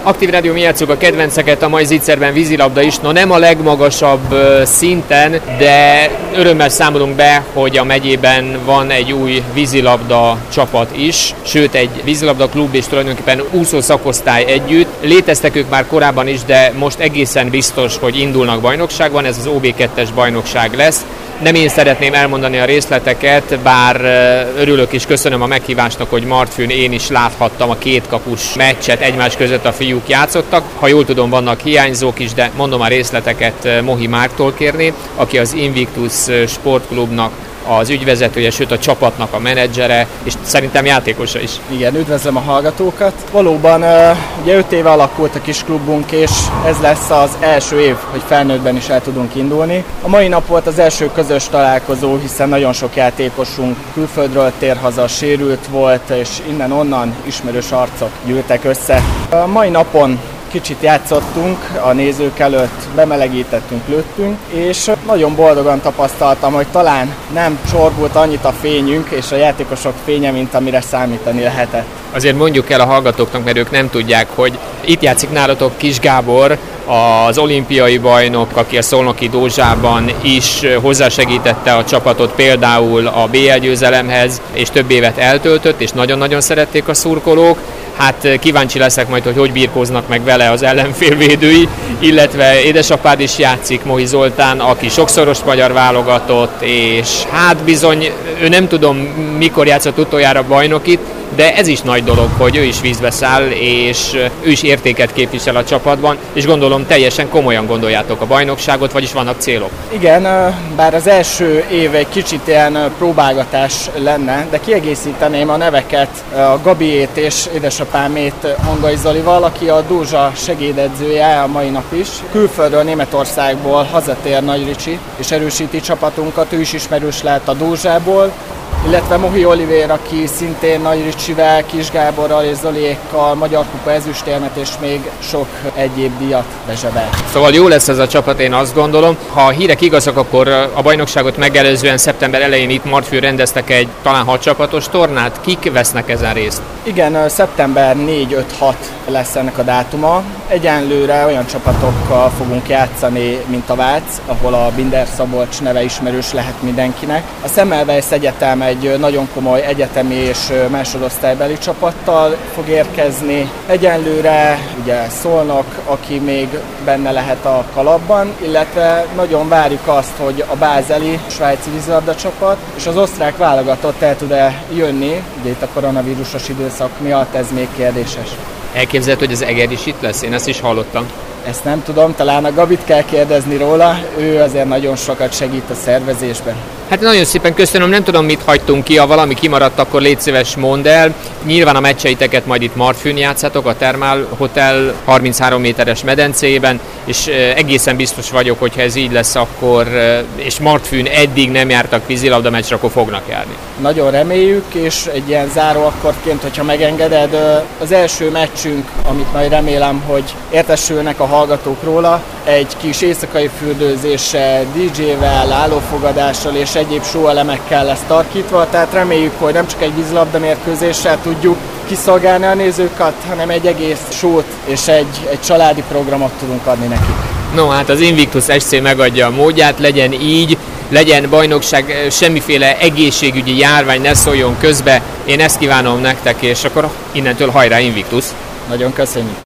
Aktív Rádió, mi játsszuk a kedvenceket, a mai Zicserben vízilabda is, no nem a legmagasabb szinten, de örömmel számolunk be, hogy a megyében van egy új vízilabda csapat is, sőt egy vízilabda klub és tulajdonképpen úszó szakosztály együtt. Léteztek ők már korábban is, de most egészen biztos, hogy indulnak bajnokságban, ez az OB2-es bajnokság lesz. Nem én szeretném elmondani a részleteket, bár örülök és köszönöm a meghívásnak, hogy Martfűn én is láthattam a két kapus meccset, egymás között a fiúk játszottak. Ha jól tudom, vannak hiányzók is, de mondom a részleteket Mohi Márktól kérni, aki az Invictus sportklubnak az ügyvezetője, sőt a csapatnak a menedzsere, és szerintem játékosa is. Igen, üdvözlöm a hallgatókat. Valóban ugye 5 éve alakult a kis klubunk, és ez lesz az első év, hogy felnőttben is el tudunk indulni. A mai nap volt az első közös találkozó, hiszen nagyon sok játékosunk külföldről tér haza, sérült volt, és innen-onnan ismerős arcok gyűltek össze. A mai napon kicsit játszottunk a nézők előtt, bemelegítettünk, lőttünk, és nagyon boldogan tapasztaltam, hogy talán nem csorbult annyit a fényünk és a játékosok fénye, mint amire számítani lehetett. Azért mondjuk el a hallgatóknak, mert ők nem tudják, hogy itt játszik nálatok Kis Gábor, az olimpiai bajnok, aki a szolnoki Dózsában is hozzásegítette a csapatot például a BL győzelemhez, és több évet eltöltött, és nagyon-nagyon szerették a szurkolók. Hát kíváncsi leszek majd, hogy birkóznak meg vele az ellenfélvédői, illetve édesapád is játszik, Mohi Zoltán, aki sokszoros magyar válogatott, és hát bizony, ő nem tudom mikor játszott utoljára bajnokit, de ez is nagy dolog, hogy ő is vízbe száll, és ő is értéket képvisel a csapatban, és gondolom teljesen komolyan gondoljátok a bajnokságot, vagyis vannak célok. Igen, bár az első év egy kicsit ilyen próbálgatás lenne, de kiegészíteném a neveket, a Gabiét és édesapámét Hangai Zolival, aki a Dózsa segédedzője a mai nap is. Külföldről, Németországból hazatér Nagy Ricsi, és erősíti csapatunkat, ő is ismerős lehet a Dózsából, illetve Mohi Olivér, aki szintén Nagy Ricsivel, Kis Gáborral és Zoliékkal Magyar Kupa ezüstérmet és még sok egyéb díjat bezsebelt. Szóval jó lesz ez a csapat, én azt gondolom. Ha a hírek igazak, akkor a bajnokságot megelőzően szeptember elején itt Martfűn rendeztek egy talán 6 csapatos tornát. Kik vesznek ezen részt? Igen, szeptember 4-5-6 lesz ennek a dátuma. Egyenlőre olyan csapatokkal fogunk játszani, mint a Vác, ahol a Binder Szabolcs neve ismerős lehet mindenkinek. A Semmelweis Egyetem egy nagyon komoly egyetemi és másodosztálybeli csapattal fog érkezni. Egyenlőre ugye Szolnok, aki még benne lehet a kalapban, illetve nagyon várjuk azt, hogy a bázeli svájci vízilabda csapat és az osztrák válogatott el tud-e jönni, ugye itt a koronavírusos időszak miatt ez még kérdéses. Elképzelhető, hogy az Eger is itt lesz? Én ezt is hallottam. Ezt nem tudom, talán a Gabit kell kérdezni róla, ő azért nagyon sokat segít a szervezésben. Hát nagyon szépen köszönöm, nem tudom mit hagytunk ki, ha valami kimaradt, akkor légy szíves, mondd el. Nyilván a meccseiteket majd itt Martfűn játszátok, a Thermal Hotel 33 méteres medencében, és egészen biztos vagyok, hogy ha ez így lesz, akkor, és Martfűn eddig nem jártak vízilabda meccsre, akkor fognak járni. Nagyon reméljük, és egy ilyen záróakkordként, hogyha megengeded, az első meccsünk, amit majd remélem, hogy értesülnek a hallgatók róla, egy kis éjszakai fürdőzéssel, DJ-vel, állófogadással és egyéb show elemekkel lesz tarkítva, tehát reméljük, hogy nem csak egy vízilabda mérkőzéssel tudjuk kiszolgálni a nézőket, hanem egy egész show-t és egy családi programot tudunk adni nekik. No, hát az Invictus SC megadja a módját, legyen így, legyen bajnokság, semmiféle egészségügyi járvány ne szóljon közbe, én ezt kívánom nektek, és akkor innentől hajrá Invictus! Nagyon köszönjük!